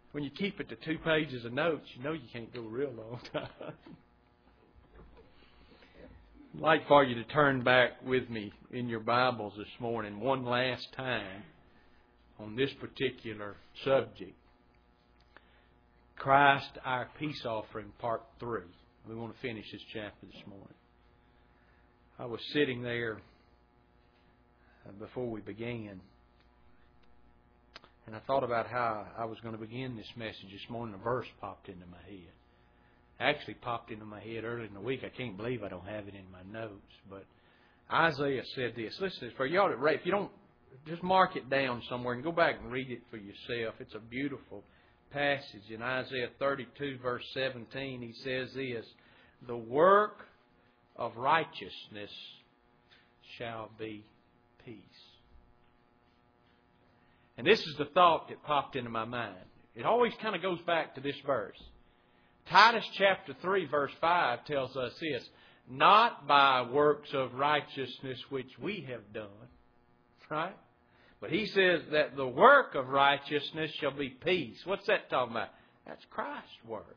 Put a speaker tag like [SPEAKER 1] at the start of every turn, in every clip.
[SPEAKER 1] When you keep it to 2 pages of notes, you know you can't go a real long time. I'd like for you to turn back with me in your Bibles this morning one last time on this particular subject. Christ, our peace offering, part 3. We want to finish this chapter this morning. I was sitting there before we began, and I thought about how I was going to begin this message this morning. A verse popped into my head. Actually popped into my head early in the week. I can't believe I don't have it in my notes. But Isaiah said this. Listen, for y'all to read, if you don't, just mark it down somewhere and go back and read it for yourself. It's a beautiful passage. In Isaiah 32, verse 17, he says this: "The work of righteousness shall be peace." And this is the thought that popped into my mind. It always kind of goes back to this verse. Titus chapter 3 verse 5 tells us this: "Not by works of righteousness which we have done." Right? But he says that the work of righteousness shall be peace. What's that talking about? That's Christ's work.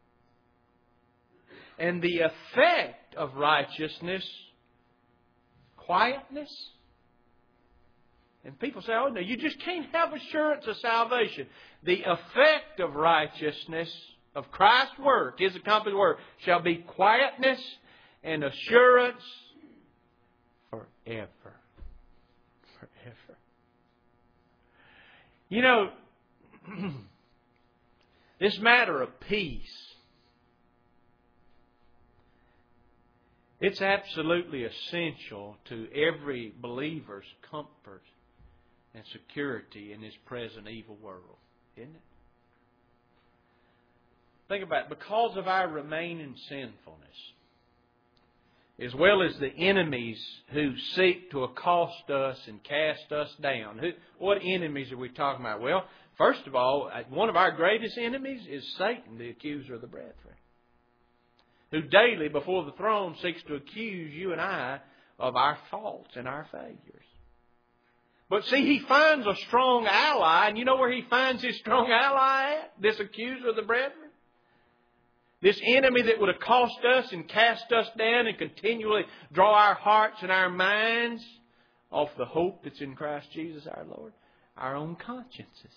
[SPEAKER 1] And the effect of righteousness, quietness. And people say, oh no, you just can't have assurance of salvation. The effect of righteousness, of Christ's work, His accomplished work, shall be quietness and assurance forever. Forever. You know, this matter of peace, it's absolutely essential to every believer's comfort and security in this present evil world, isn't it? Think about it. Because of our remaining sinfulness, as well as the enemies who seek to accost us and cast us down. What enemies are we talking about? Well, first of all, one of our greatest enemies is Satan, the accuser of the brethren, who daily before the throne seeks to accuse you and I of our faults and our failures. But see, he finds a strong ally, and you know where he finds his strong ally at? This accuser of the brethren? This enemy that would accost us and cast us down and continually draw our hearts and our minds off the hope that's in Christ Jesus our Lord. Our own consciences.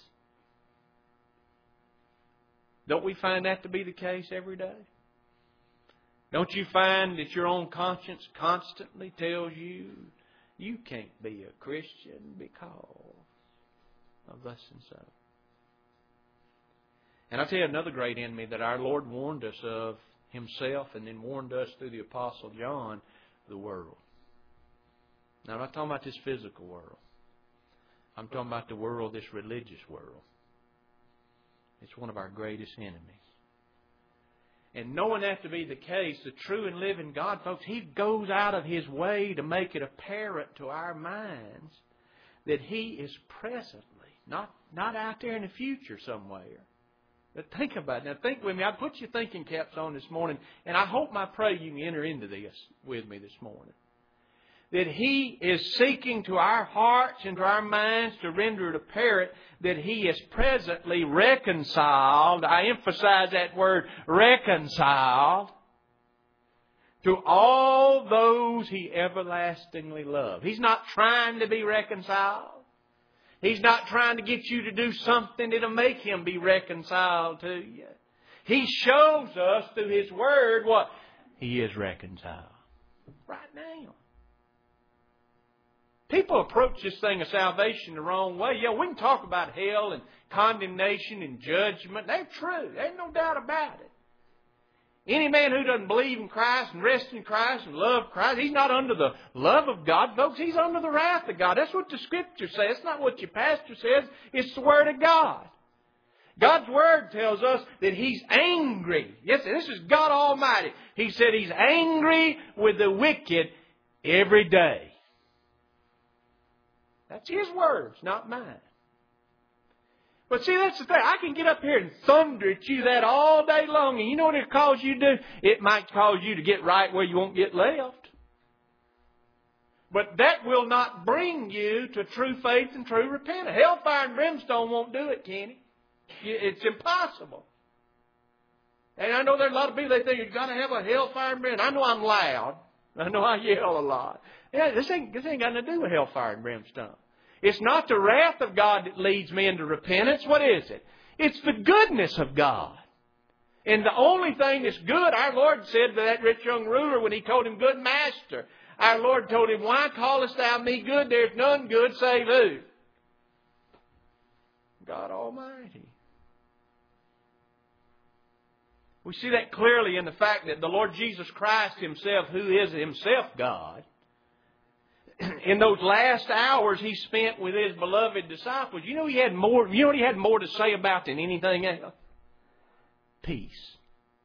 [SPEAKER 1] Don't we find that to be the case every day? Don't you find that your own conscience constantly tells you you can't be a Christian because of thus and so? And I'll tell you another great enemy that our Lord warned us of Himself and then warned us through the Apostle John, the world. Now, I'm not talking about this physical world. I'm talking about the world, this religious world. It's one of our greatest enemies. And knowing that to be the case, the true and living God, folks, He goes out of His way to make it apparent to our minds that He is presently, not out there in the future somewhere. But think about it. Now think with me. I put your thinking caps on this morning, and I hope, I pray you can enter into this with me this morning. That He is seeking to our hearts and to our minds to render it apparent that He is presently reconciled. I emphasize that word, reconciled, to all those He everlastingly loved. He's not trying to be reconciled. He's not trying to get you to do something that'll make Him be reconciled to you. He shows us through His Word what? He is reconciled. Right now. People approach this thing of salvation the wrong way. Yeah, we can talk about hell and condemnation and judgment. They're true. There's no doubt about it. Any man who doesn't believe in Christ and rest in Christ and love Christ, he's not under the love of God, folks. He's under the wrath of God. That's what the Scripture says. It's not what your pastor says. It's the Word of God. God's Word tells us that He's angry. Yes, this is God Almighty. He said He's angry with the wicked every day. That's His words, not mine. But see, that's the thing. I can get up here and thunder at you that all day long. And you know what it cause you to do? It might cause you to get right where you won't get left. But that will not bring you to true faith and true repentance. Hellfire and brimstone won't do it, can it? It's impossible. And I know there's a lot of people, they think you've got to have a hellfire and brimstone. I know I'm loud. I know I yell a lot. Yeah, this ain't got nothing to do with hellfire and brimstone. It's not the wrath of God that leads me into repentance. What is it? It's the goodness of God. And the only thing that's good, our Lord said to that rich young ruler when He told him, "Good master," our Lord told him, "Why callest thou me good? There's none good save who? God Almighty." We see that clearly in the fact that the Lord Jesus Christ Himself, who is Himself God, in those last hours He spent with His beloved disciples, you know He had more. You know what He had more to say about than anything else? Peace.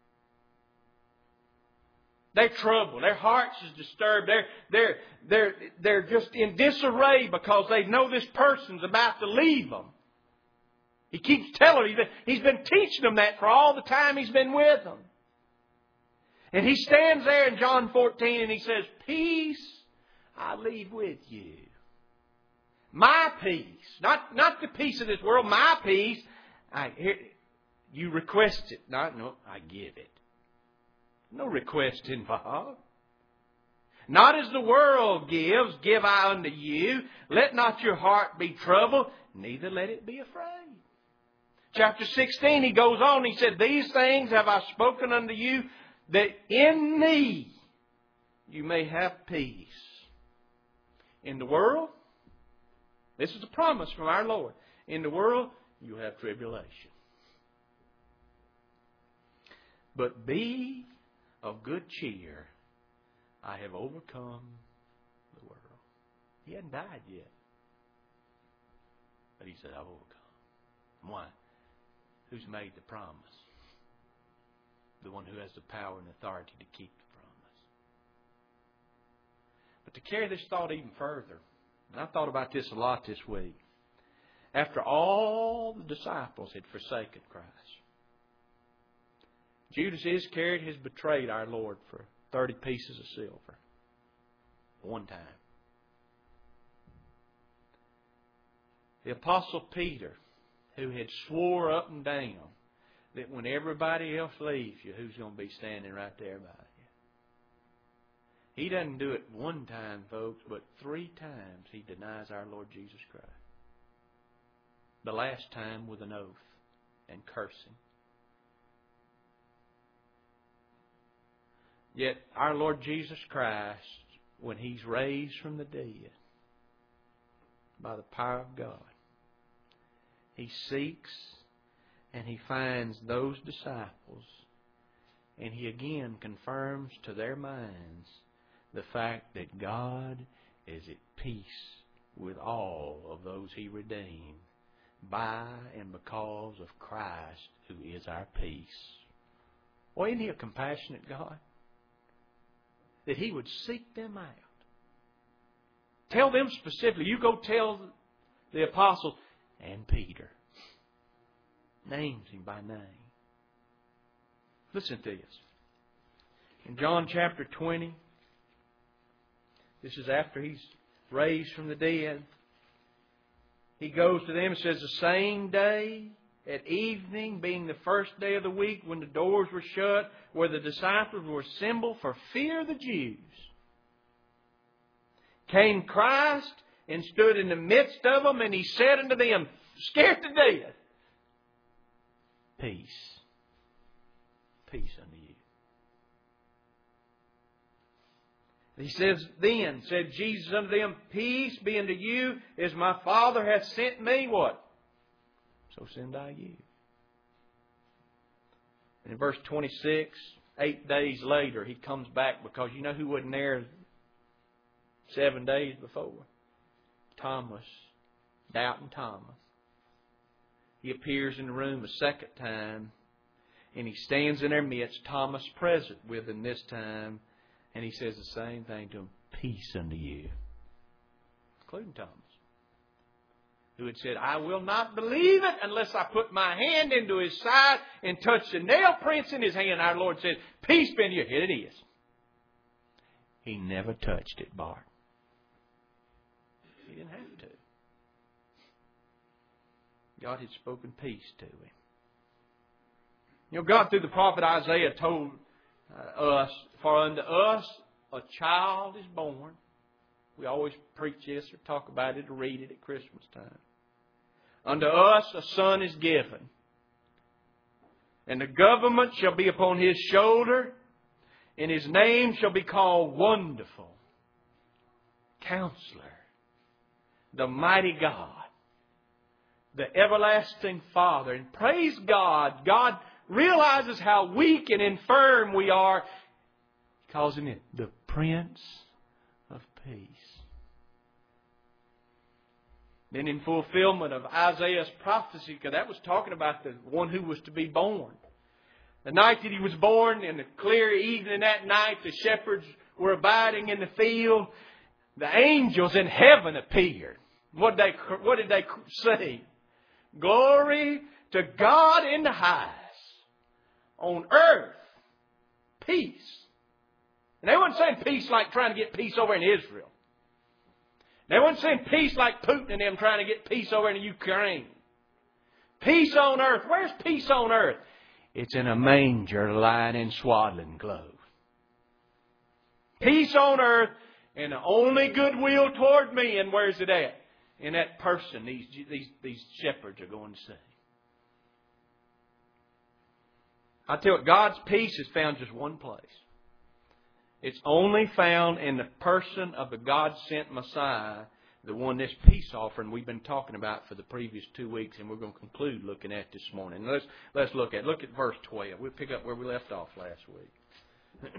[SPEAKER 1] They're troubled. Their hearts is disturbed. They're just in disarray because they know this person's about to leave them. He keeps telling them. He's been teaching them that for all the time He's been with them. And He stands there in John 14 and He says, "Peace I leave with you. My peace. Not the peace of this world. My peace. You request it. No, I give it. No request involved. Not as the world gives, give I unto you. Let not your heart be troubled, neither let it be afraid." Chapter 16, He goes on, He said, "These things have I spoken unto you, that in me you may have peace. In the world," this is a promise from our Lord, "in the world you have tribulation. But be of good cheer. I have overcome the world." He hadn't died yet. But He said, "I've overcome." Why? Who's made the promise? The one who has the power and authority to keep the promise. But to carry this thought even further, and I thought about this a lot this week. After all the disciples had forsaken Christ, Judas Iscariot has betrayed our Lord for 30 pieces of silver. One time. The Apostle Peter, who had swore up and down that when everybody else leaves you, who's going to be standing right there by you? He doesn't do it one time, folks, but 3 times he denies our Lord Jesus Christ. The last time with an oath and cursing. Yet our Lord Jesus Christ, when He's raised from the dead by the power of God, He seeks and He finds those disciples, and He again confirms to their minds the fact that God is at peace with all of those He redeemed by and because of Christ, who is our peace. Well, isn't He a compassionate God? That He would seek them out. Tell them specifically. You go tell the apostles and Peter. Names him by name. Listen to this. In John chapter 20, this is after He's raised from the dead. He goes to them and says, "The same day at evening, being the first day of the week, when the doors were shut, where the disciples were assembled for fear of the Jews, came Christ and stood in the midst of them, and He said unto them," scared to death, "Peace. Peace unto you." He says, "Then said Jesus unto them, Peace be unto you, as my Father hath sent me," what? "So send I you." And in verse 26, 8 days later, He comes back, because you know who wasn't there 7 days before? Thomas, doubting Thomas. He appears in the room a second time, and He stands in their midst, Thomas present with them this time, and He says the same thing to him, "Peace unto you," including Thomas, who had said, "I will not believe it unless I put my hand into His side and touch the nail prints in His hand." Our Lord said, "Peace be unto you." Here it is. He never touched it, Bart. He didn't have to. God had spoken peace to him. You know, God through the prophet Isaiah told us, "For unto us a child is born." We always preach this or talk about it or read it at Christmas time. "Unto us a son is given, and the government shall be upon his shoulder, and his name shall be called Wonderful, Counselor, the Mighty God, the Everlasting Father." And praise God, God realizes how weak and infirm we are. He calls him the Prince of Peace. Then in fulfillment of Isaiah's prophecy, because that was talking about the one who was to be born. The night that he was born, in the clear evening that night, the shepherds were abiding in the field. The angels in heaven appeared. What did they say? "Glory to God in the highest. On earth, peace." And they weren't saying peace like trying to get peace over in Israel. They weren't saying peace like Putin and them trying to get peace over in Ukraine. Peace on earth. Where's peace on earth? It's in a manger lying in swaddling clothes. Peace on earth and the only goodwill toward me. And where's it at? In that person these shepherds are going to see. I tell you, God's peace is found just one place. It's only found in the person of the God-sent Messiah, the one, this peace offering we've been talking about for the previous 2 weeks, and we're going to conclude looking at this morning. Let's look at verse 12. We'll pick up where we left off last week.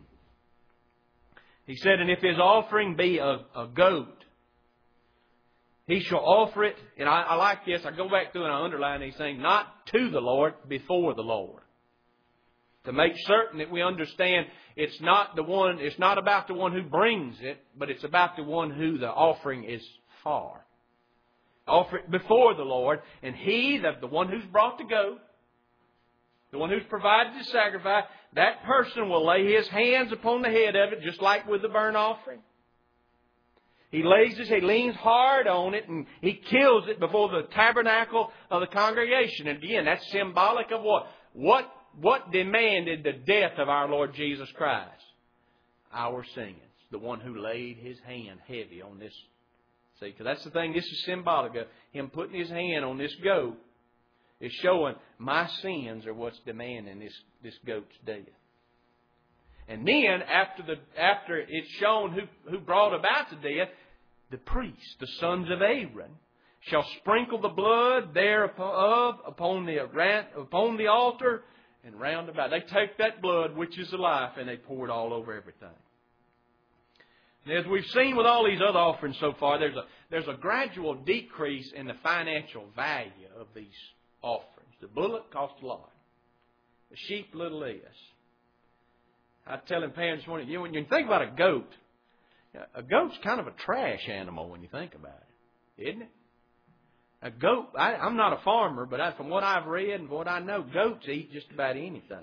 [SPEAKER 1] He said, "And if his offering be a goat, he shall offer it," and I like this, I go back through and I underline these things, "not to the Lord, before the Lord." To make certain that we understand it's not about the one who brings it, but it's about the one who the offering is for. Offer it before the Lord, and he, the one who's brought the goat, the one who's provided the sacrifice, that person will lay his hands upon the head of it, just like with the burnt offering. He leans hard on it, and he kills it before the tabernacle of the congregation. And again, that's symbolic of what? What demanded the death of our Lord Jesus Christ? Our sins. The one who laid his hand heavy on this. See, because that's the thing, this is symbolic of him putting his hand on this goat. Is showing my sins are what's demanding this goat's death. And then, after it's shown who brought about the death, the priests, the sons of Aaron, shall sprinkle the blood thereof upon the altar, and round about. They take that blood, which is the life, and they pour it all over everything. And as we've seen with all these other offerings so far, there's a gradual decrease in the financial value of these offerings. The bullock cost a lot. The sheep, little less. I was telling parents this morning, when you think about a goat's kind of a trash animal when you think about it, isn't it? A goat, I'm not a farmer, but from what I've read and what I know, goats eat just about anything.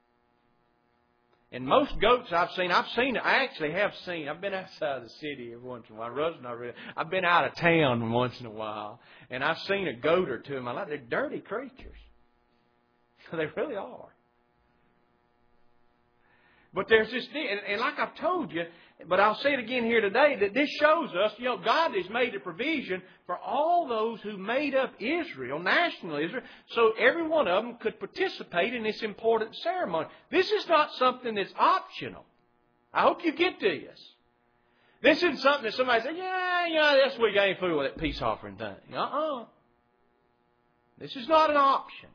[SPEAKER 1] And most goats I've been outside the city every once in a while. I've been out of town once in a while, and I've seen a goat or two in my life. They're dirty creatures. They really are. But there's this, and like I've told you, but I'll say it again here today, that this shows us, God has made a provision for all those who made up Israel, national Israel, so every one of them could participate in this important ceremony. This is not something that's optional. I hope you get this. This isn't something that somebody says, this week I ain't fooling with that peace offering thing. This is not an option.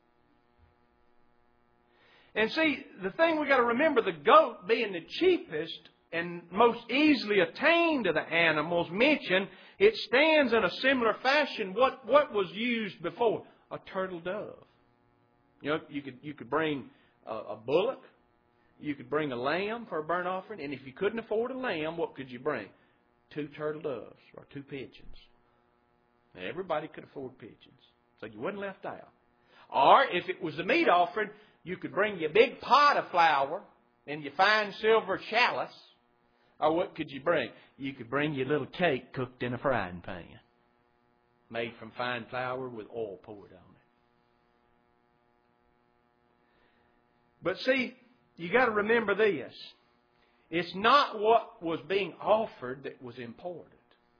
[SPEAKER 1] And see, the thing we got to remember, the goat being the cheapest and most easily attained to the animals mentioned, it stands in a similar fashion. What was used before? A turtle dove. You could bring a bullock. You could bring a lamb for a burnt offering. And if you couldn't afford a lamb, what could you bring? 2 turtle doves or 2 pigeons. And everybody could afford pigeons. So you wasn't left out. Or if it was a meat offering, you could bring your big pot of flour and your fine silver chalice. Or what could you bring? You could bring your little cake cooked in a frying pan. made from fine flour with oil poured on it. But see, you got to remember this. It's not what was being offered that was important.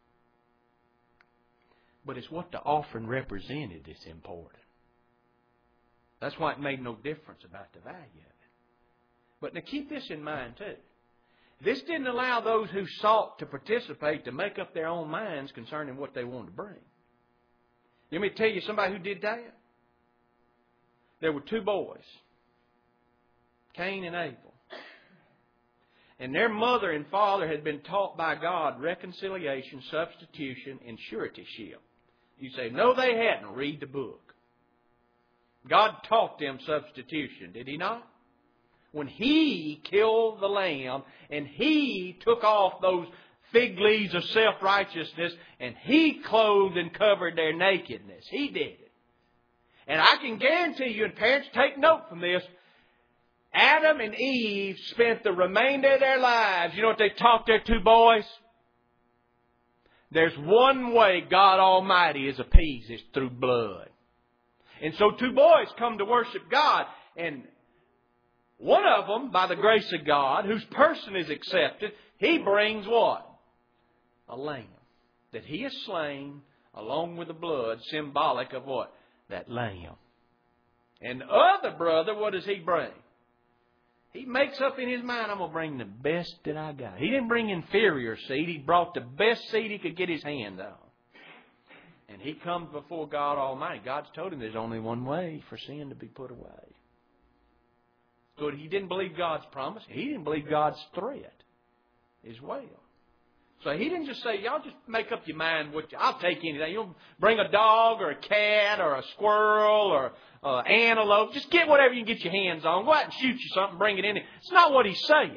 [SPEAKER 1] But it's what the offering represented that's important. That's why it made no difference about the value of it. But now keep this in mind too. This didn't allow those who sought to participate to make up their own minds concerning what they wanted to bring. Let me tell you somebody who did that. There were two boys, Cain and Abel. And their mother and father had been taught by God reconciliation, substitution, and suretyship. You say, no, they hadn't. Read the book. God taught them substitution, did He not? When He killed the lamb and He took off those fig leaves of self-righteousness and He clothed and covered their nakedness. He did it. And I can guarantee you, and parents take note from this, Adam and Eve spent the remainder of their lives, you know what they taught their two boys? There's one way God Almighty is appeased, it's through blood. And so two boys come to worship God, and one of them, by the grace of God, whose person is accepted, he brings what? A lamb that he has slain along with the blood, symbolic of what? That lamb. And the other brother, what does he bring? He makes up in his mind, I'm going to bring the best that I got. He didn't bring inferior seed. He brought the best seed he could get his hands on. And he comes before God Almighty. God's told him there's only one way for sin to be put away. So he didn't believe God's promise. He didn't believe God's threat as well. So he didn't just say, y'all just make up your mind. I'll take anything. You'll bring a dog or a cat or a squirrel or an antelope. Just get whatever you can get your hands on. Go out and shoot you something, bring it in. It's not what he's saying.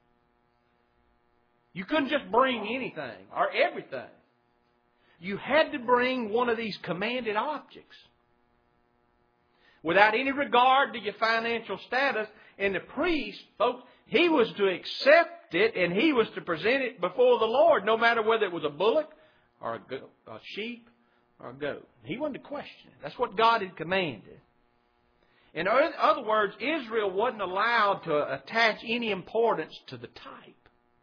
[SPEAKER 1] You couldn't just bring anything or everything. You had to bring one of these commanded objects. Without any regard to your financial status. And the priest, folks, he was to accept it and he was to present it before the Lord, no matter whether it was a bullock or a sheep or a goat. He wanted to question it. That's what God had commanded. In other words, Israel wasn't allowed to attach any importance to the type.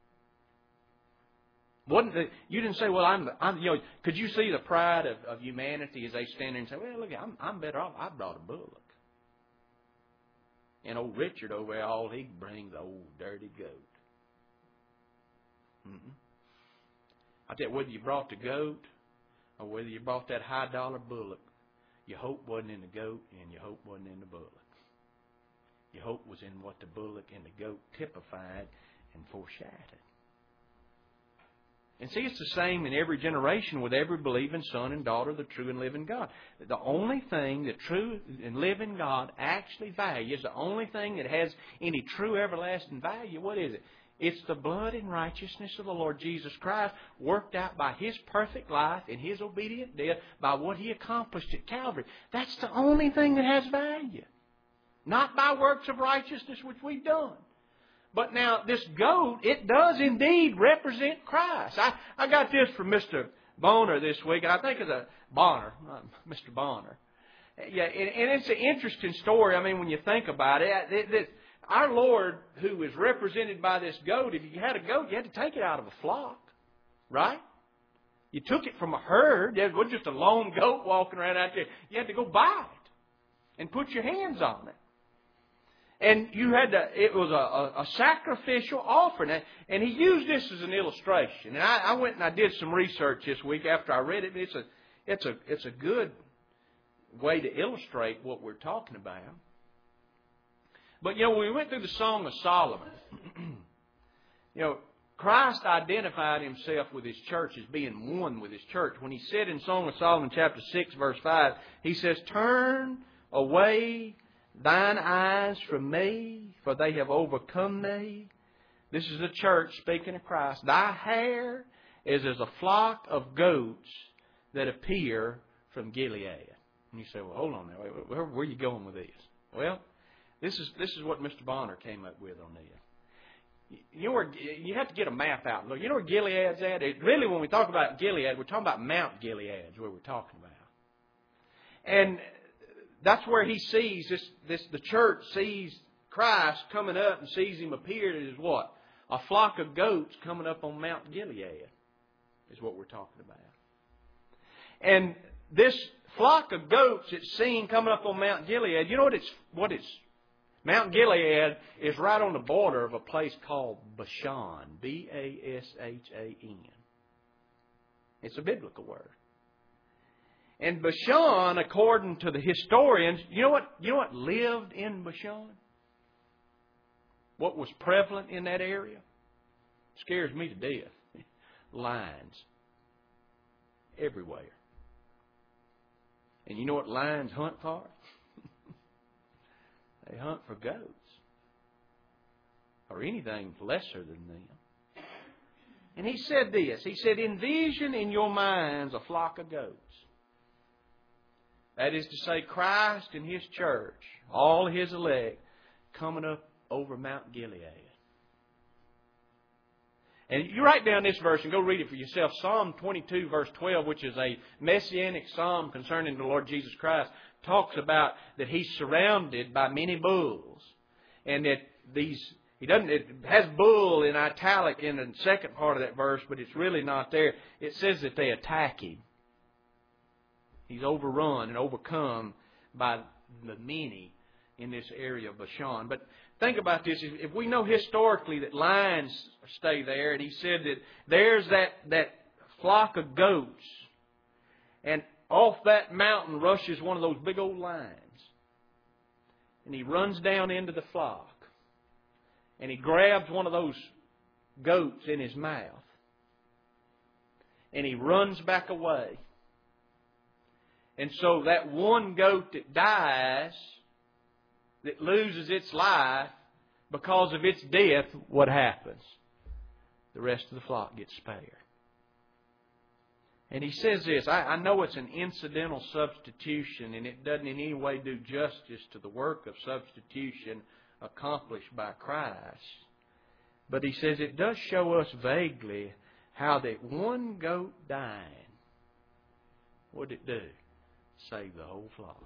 [SPEAKER 1] You didn't say, well, could you see the pride of humanity as they stand there and say, well, look, I'm better off. I brought a bullock. And old Richard over there, all he brings the old dirty goat. I tell you, whether you brought the goat or whether you brought that high-dollar bullock, your hope wasn't in the goat and your hope wasn't in the bullock. Your hope was in what the bullock and the goat typified and foreshadowed. And see, it's the same in every generation with every believing son and daughter of the true and living God. The only thing the true and living God actually values, the only thing that has any true everlasting value, what is it? It's the blood and righteousness of the Lord Jesus Christ worked out by His perfect life and His obedient death by what He accomplished at Calvary. That's the only thing that has value. Not by works of righteousness which we've done. But now, this goat, it does indeed represent Christ. I got this from Mr. Bonner this week, and I think it's Mr. Bonner. Yeah, and it's an interesting story. I mean, when you think about it, our Lord, who is represented by this goat, if you had a goat, you had to take it out of a flock, right? You took it from a herd. It wasn't just a lone goat walking around out there. You had to go buy it and put your hands on it. And it was a sacrificial offering. And he used this as an illustration. And I went and I did some research this week after I read it. It's a good way to illustrate what we're talking about. But, when we went through the Song of Solomon, Christ identified Himself with His church as being one with His church. When He said in Song of Solomon chapter 6 verse 5, He says, "Turn away thine eyes from me, for they have overcome me." This is the church speaking of Christ. "Thy hair is as a flock of goats that appear from Gilead." And you say, well, hold on now. Where are you going with this? Well, this is what Mr. Bonner came up with on this. You know where, you have to get a map out. Look, you know where Gilead's at? Really, when we talk about Gilead, we're talking about Mount Gilead is where we're talking about. And that's where he sees the church sees Christ coming up and sees him appear as what? A flock of goats coming up on Mount Gilead is what we're talking about. And this flock of goats it's seen coming up on Mount Gilead, you know what it's Mount Gilead is right on the border of a place called Bashan. B-A-S-H-A-N. It's a biblical word. And Bashan, according to the historians, you know what lived in Bashan? What was prevalent in that area? Scares me to death. Lions. Everywhere. And you know what lions hunt for? They hunt for goats. Or anything lesser than them. And he said this. He said, envision in your minds a flock of goats. That is to say, Christ and His church, all His elect, coming up over Mount Gilead. And you write down this verse and go read it for yourself. Psalm 22, verse 12, which is a messianic psalm concerning the Lord Jesus Christ, talks about that He's surrounded by many bulls. And that it has bull in italic in the second part of that verse, but it's really not there. It says that they attack Him. He's overrun and overcome by the many in this area of Bashan. But think about this. If we know historically that lions stay there, and he said that there's that flock of goats, and off that mountain rushes one of those big old lions. And he runs down into the flock. And he grabs one of those goats in his mouth. And he runs back away. And so that one goat that dies, that loses its life, because of its death, what happens? The rest of the flock gets spared. And he says this, I know it's an incidental substitution, and it doesn't in any way do justice to the work of substitution accomplished by Christ. But he says it does show us vaguely how that one goat dying, what did it do? Save the whole flock.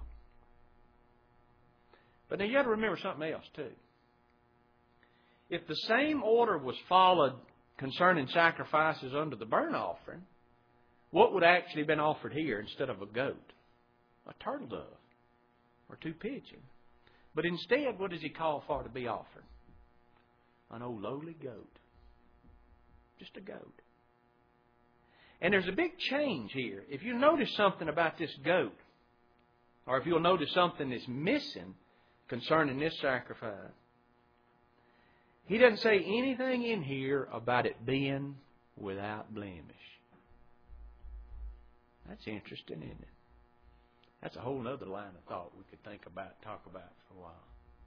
[SPEAKER 1] But now you got to remember something else too. If the same order was followed concerning sacrifices under the burnt offering, what would actually have been offered here instead of a goat? A turtle dove or two pigeons. But instead, what does he call for to be offered? An old lowly goat. Just a goat. And there's a big change here. If you notice something about this goat, or if you'll notice something that's missing concerning this sacrifice, he doesn't say anything in here about it being without blemish. That's interesting, isn't it? That's a whole other line of thought we could think about, talk about for a while.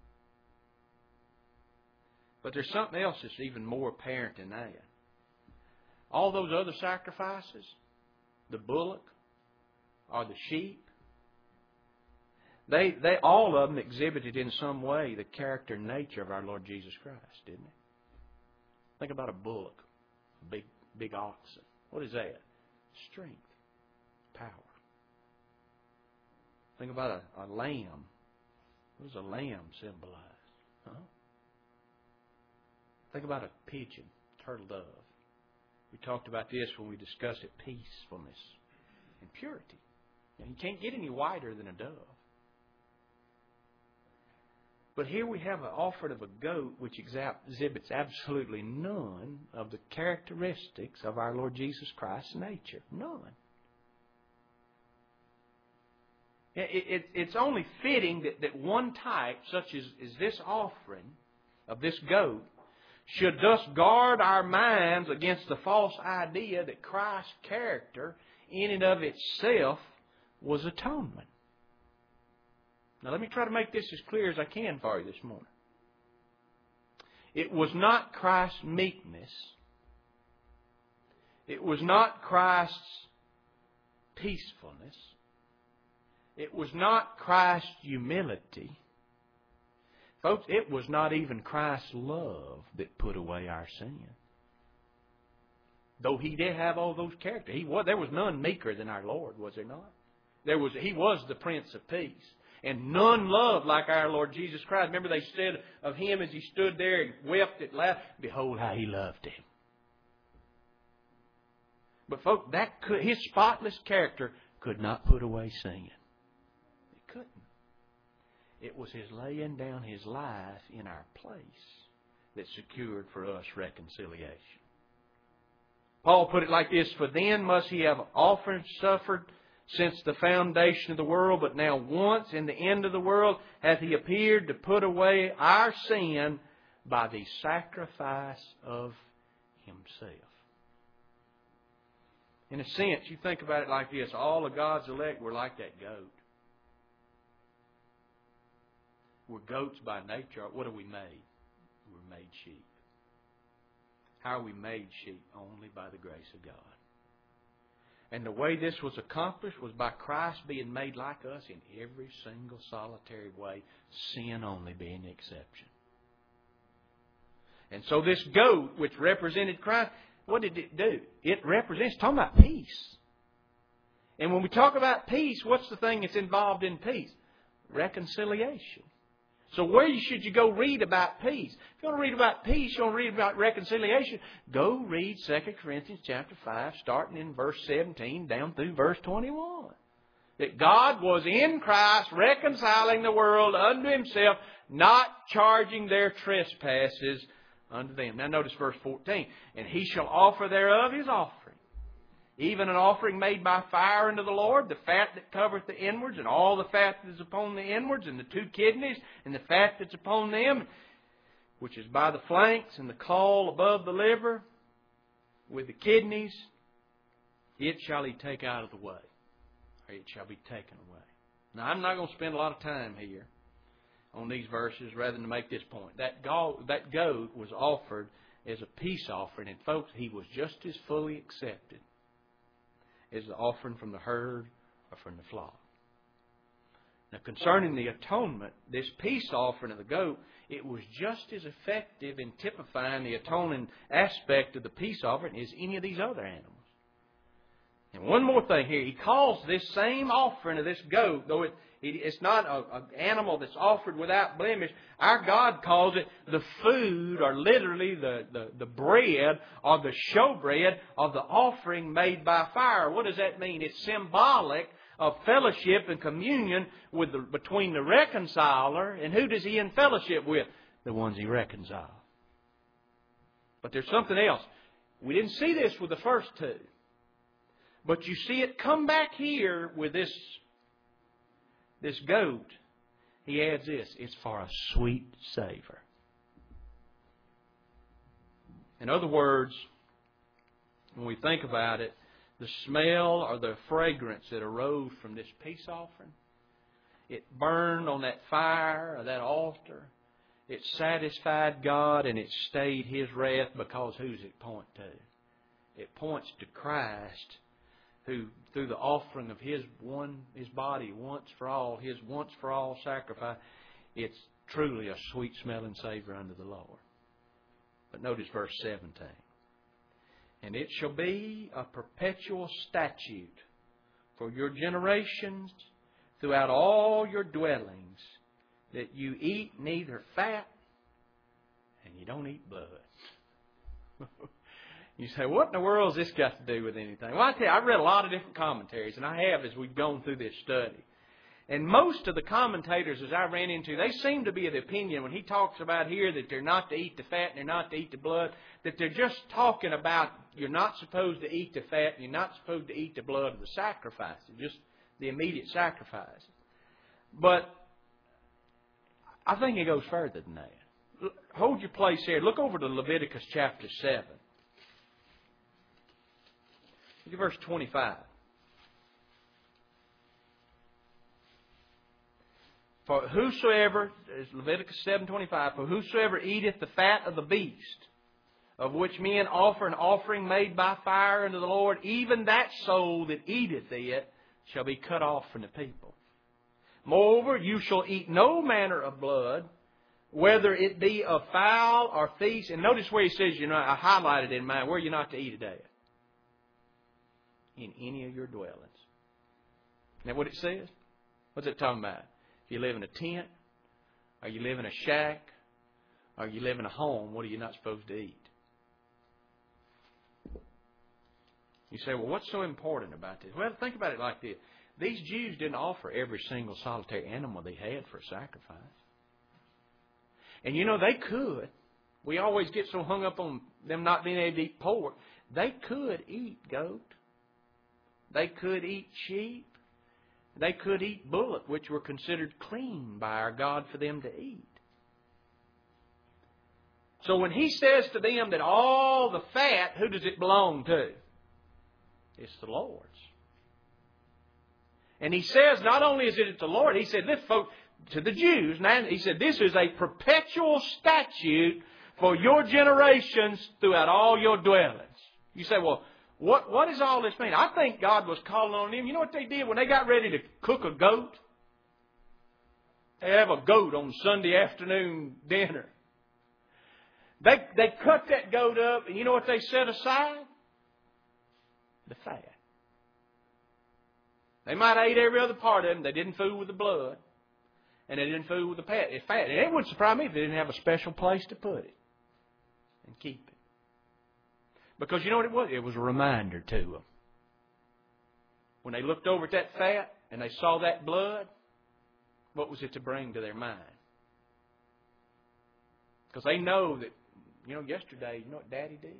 [SPEAKER 1] But there's something else that's even more apparent than that. All those other sacrifices, the bullock or the sheep, they all of them exhibited in some way the character and nature of our Lord Jesus Christ, didn't they? Think about a bullock, a big oxen. What is that? Strength, power. Think about a lamb. What does a lamb symbolize? Huh? Think about a pigeon, turtle dove. We talked about this when we discussed it, peacefulness and purity. And you can't get any whiter than a dove. But here we have an offering of a goat which exhibits absolutely none of the characteristics of our Lord Jesus Christ's nature. None. It's only fitting that one type, such as this offering of this goat, should thus guard our minds against the false idea that Christ's character in and of itself was atonement. Now let me try to make this as clear as I can for you this morning. It was not Christ's meekness. It was not Christ's peacefulness. It was not Christ's humility. Folks, it was not even Christ's love that put away our sin. Though He did have all those characters. There was none meeker than our Lord, was there not? He was the Prince of Peace. And none loved like our Lord Jesus Christ. Remember they said of Him as He stood there and wept and laughed, behold how He loved Him. But folks, His spotless character could not put away sin. It couldn't. It was His laying down His life in our place that secured for us reconciliation. Paul put it like this, for then must He have often suffered since the foundation of the world, but now once in the end of the world hath He appeared to put away our sin by the sacrifice of Himself. In a sense, you think about it like this, all of God's elect were like that goat. We're goats by nature. What are we made? We're made sheep. How are we made sheep? Only by the grace of God. And the way this was accomplished was by Christ being made like us in every single solitary way, sin only being the exception. And so this goat, which represented Christ, what did it do? It's talking about peace. And when we talk about peace, what's the thing that's involved in peace? Reconciliation. So where should you go read about peace? If you want to read about peace, you want to read about reconciliation, go read 2 Corinthians chapter 5, starting in verse 17 down through verse 21. That God was in Christ reconciling the world unto Himself, not charging their trespasses unto them. Now notice verse 14. And He shall offer thereof His offering. Even an offering made by fire unto the Lord, the fat that covereth the inwards, and all the fat that is upon the inwards, and the 2 kidneys, and the fat that's upon them, which is by the flanks, and the caul above the liver, with the kidneys, it shall He take out of the way, or it shall be taken away. Now, I'm not going to spend a lot of time here on these verses rather than to make this point. That goat was offered as a peace offering, and folks, He was just as fully accepted as the offering from the herd or from the flock. Now, concerning the atonement, this peace offering of the goat, it was just as effective in typifying the atoning aspect of the peace offering as any of these other animals. And one more thing here, He calls this same offering of this goat, though it's not an animal that's offered without blemish, our God calls it the food, or literally the bread, or the showbread of the offering made by fire. What does that mean? It's symbolic of fellowship and communion between the reconciler, and who does He in fellowship with? The ones He reconciled. But there's something else. We didn't see this with the first two. But you see it come back here with this goat. He adds this, it's for a sweet savor. In other words, when we think about it, the smell or the fragrance that arose from this peace offering, it burned on that fire or that altar. It satisfied God and it stayed His wrath, because who does it point to? It points to Christ, who through the offering of His body once for all, His once for all sacrifice, it's truly a sweet smelling savor unto the Lord. But notice verse 17. And it shall be a perpetual statute for your generations throughout all your dwellings, that you eat neither fat and you don't eat blood. You say, what in the world has this got to do with anything? Well, I tell you, I've read a lot of different commentaries, and I have as we've gone through this study. And most of the commentators, as I ran into, they seem to be of the opinion, when he talks about here that they're not to eat the fat and they're not to eat the blood, that they're just talking about you're not supposed to eat the fat and you're not supposed to eat the blood of the sacrifices, just the immediate sacrifices. But I think it goes further than that. Hold your place here. Look over to Leviticus chapter 7. Look at verse 25. For whosoever, Leviticus 7:25, for whosoever eateth the fat of the beast, of which men offer an offering made by fire unto the Lord, even that soul that eateth it shall be cut off from the people. Moreover, you shall eat no manner of blood, whether it be of fowl or feast. And notice where he says, I highlighted in mine, where you're not to eat it at. In any of your dwellings. Isn't that what it says? What's it talking about? If you live in a tent, or you live in a shack, or you live in a home, what are you not supposed to eat? You say, well, what's so important about this? Well, think about it like this. These Jews didn't offer every single solitary animal they had for sacrifice. And they could. We always get so hung up on them not being able to eat pork. They could eat goat. They could eat sheep. They could eat bullock, which were considered clean by our God for them to eat. So when He says to them that all the fat, who does it belong to? It's the Lord's. And He says not only is it the Lord, He said this folk to the Jews, now He said this is a perpetual statute for your generations throughout all your dwellings. You say, well, what does all this mean? I think God was calling on them. You know what they did when they got ready to cook a goat? They have a goat on Sunday afternoon dinner. They cut that goat up, and you know what they set aside? The fat. They might have ate every other part of them. They didn't fool with the blood. And they didn't fool with the fat. And it wouldn't surprise me if they didn't have a special place to put it and keep it. Because you know what it was? It was a reminder to them. When they looked over at that fat and they saw that blood, what was it to bring to their mind? Because they know that, yesterday, you know what Daddy did?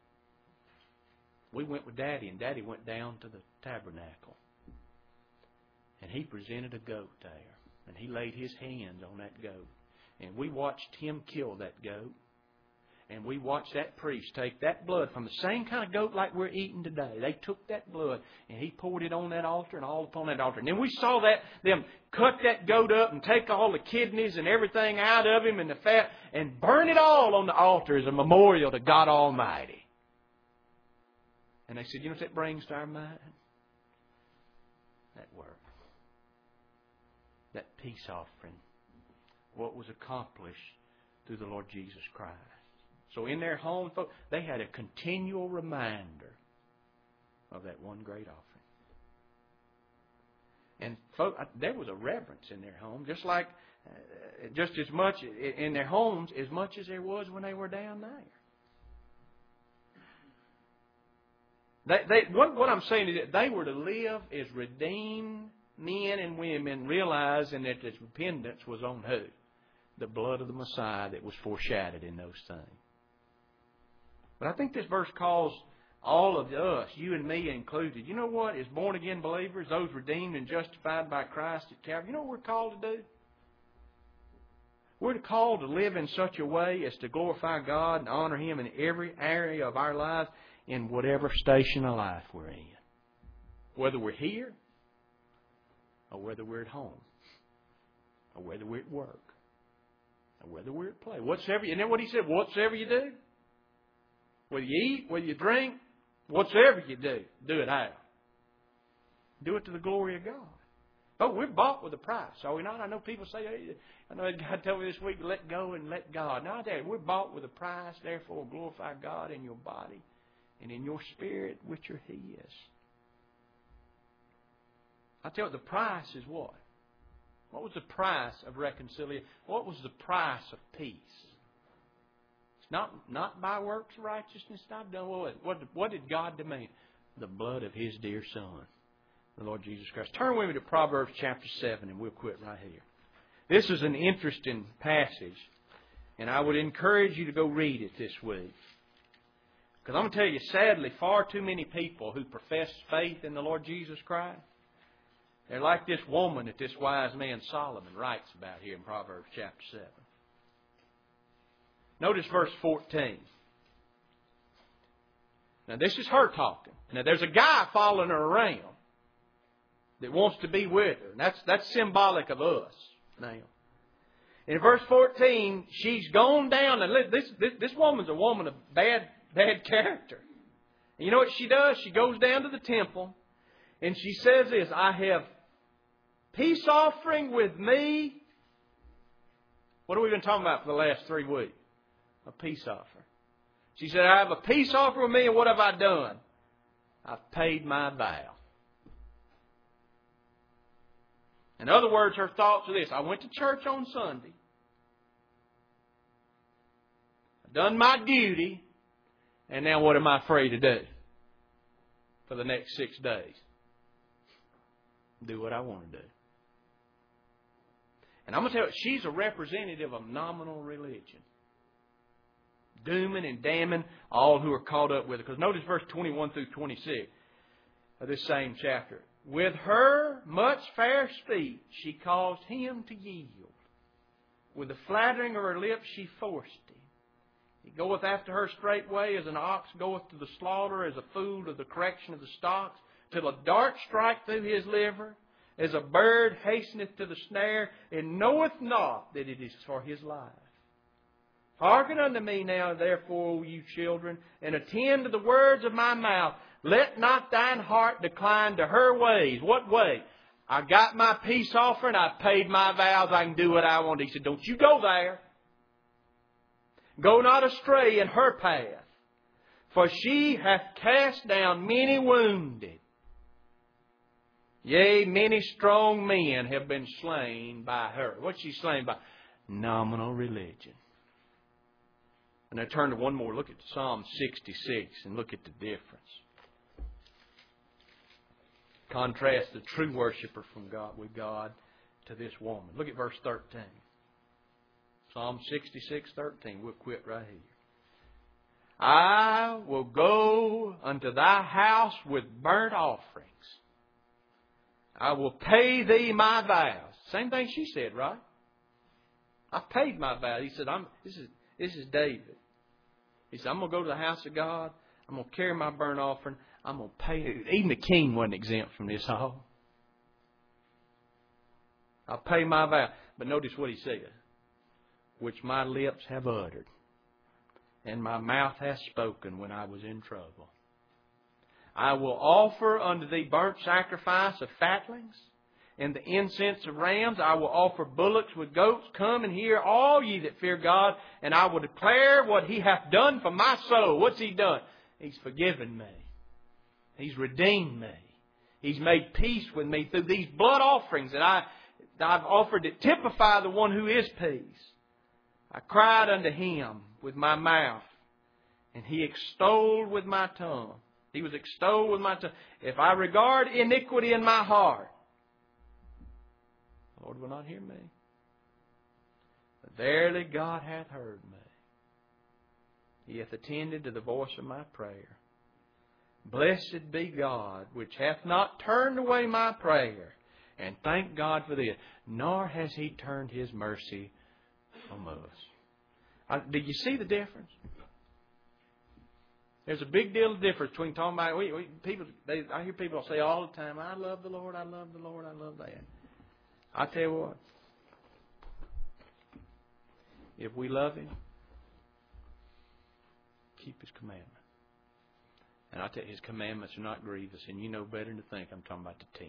[SPEAKER 1] We went with Daddy, and Daddy went down to the tabernacle. And he presented a goat there. And he laid his hands on that goat. And we watched him kill that goat. And we watched that priest take that blood from the same kind of goat like we're eating today. They took that blood and he poured it on that altar and all upon that altar. And then we saw them cut that goat up and take all the kidneys and everything out of him and the fat and burn it all on the altar as a memorial to God Almighty. And they said, you know what that brings to our mind? That work. That peace offering. What was accomplished through the Lord Jesus Christ. So in their home, folks, they had a continual reminder of that one great offering. And folks, there was a reverence in their home, just as much in their homes as much as there was when they were down there. What I'm saying is that they were to live as redeemed men and women, realizing that this repentance was on who? The blood of the Messiah that was foreshadowed in those things. But I think this verse calls all of us, you and me included. You know what? As born-again believers, those redeemed and justified by Christ at Calvary, you know what we're called to do? We're called to live in such a way as to glorify God and honor Him in every area of our lives in whatever station of life we're in. Whether we're here, or whether we're at home, or whether we're at work, or whether we're at play. Isn't that what He said? Whatsoever you do. Whether you eat, whether you drink, whatsoever you do it how? Do it to the glory of God. Oh, we're bought with a price, are we not? I know people say, I know God told me this week, let go and let God. No, we're bought with a price, therefore glorify God in your body and in your spirit, which are His. I tell you, the price is what? What was the price of reconciliation? What was the price of peace? Not by works of righteousness, not done. What did God demand? The blood of His dear Son, the Lord Jesus Christ. Turn with me to Proverbs chapter 7, and we'll quit right here. This is an interesting passage, and I would encourage you to go read it this week. Because I'm going to tell you, sadly, far too many people who profess faith in the Lord Jesus Christ, they're like this woman that this wise man Solomon writes about here in Proverbs chapter 7. Notice verse 14. Now this is her talking. Now there's a guy following her around that wants to be with her. And that's symbolic of us now. In verse 14, she's gone down. And this woman's a woman of bad character. And you know what she does? She goes down to the temple and she says this, I have peace offering with me. What have we been talking about for the last 3 weeks? A peace offering. She said, I have a peace offering with me, and what have I done? I've paid my vow. In other words, her thoughts are this: I went to church on Sunday. I've done my duty. And now what am I free to do for the next 6 days? Do what I want to do. And I'm going to tell you, she's a representative of nominal religion. Dooming and damning all who are caught up with it. Because notice verse 21 through 26 of this same chapter. With her much fair speech she caused him to yield. With the flattering of her lips she forced him. He goeth after her straightway as an ox goeth to the slaughter, as a fool to the correction of the stocks, till a dart strike through his liver, as a bird hasteneth to the snare, and knoweth not that it is for his life. Hearken unto me now, therefore, O you children, and attend to the words of my mouth. Let not thine heart decline to her ways. What way? I got my peace offering. I paid my vows. I can do what I want. He said, don't you go there. Go not astray in her path. For she hath cast down many wounded. Yea, many strong men have been slain by her. What's she slain by? Nominal religion. And now turn to one more. Look at Psalm 66 and look at the difference. Contrast the true worshiper from God with God to this woman. Look at verse 13. Psalm 66:13. We'll quit right here. I will go unto thy house with burnt offerings. I will pay thee my vows. Same thing she said, right? I paid my vows. He said, this is David. He said, I'm going to go to the house of God. I'm going to carry my burnt offering. I'm going to pay it. Even the king wasn't exempt from this all. I'll pay my vow. But notice what he said. Which my lips have uttered, and my mouth hath spoken when I was in trouble. I will offer unto thee burnt sacrifice of fatlings, and the incense of rams. I will offer bullocks with goats. Come and hear, all ye that fear God, and I will declare what He hath done for my soul. What's He done? He's forgiven me. He's redeemed me. He's made peace with me through these blood offerings that I've offered that typify the one who is peace. I cried unto Him with my mouth, and He extolled with my tongue. He was extolled with my tongue. If I regard iniquity in my heart, the Lord will not hear me. But verily God hath heard me. He hath attended to the voice of my prayer. Blessed be God, which hath not turned away my prayer. And thank God for this. Nor has He turned His mercy from us. Do you see the difference? There's a big deal of difference between talking about people. I hear people say all the time, "I love the Lord, I love the Lord, I love that." I tell you what, if we love Him, keep His commandments. And I tell you, His commandments are not grievous, and you know better than to think I'm talking about the 10.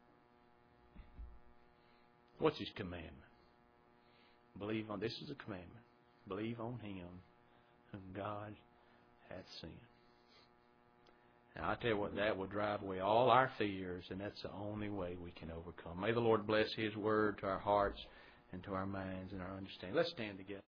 [SPEAKER 1] What's His commandment? Believe on, this is a commandment. Believe on Him whom God hath sent. Now I tell you what, that will drive away all our fears, and that's the only way we can overcome. May the Lord bless His word to our hearts and to our minds and our understanding. Let's stand together.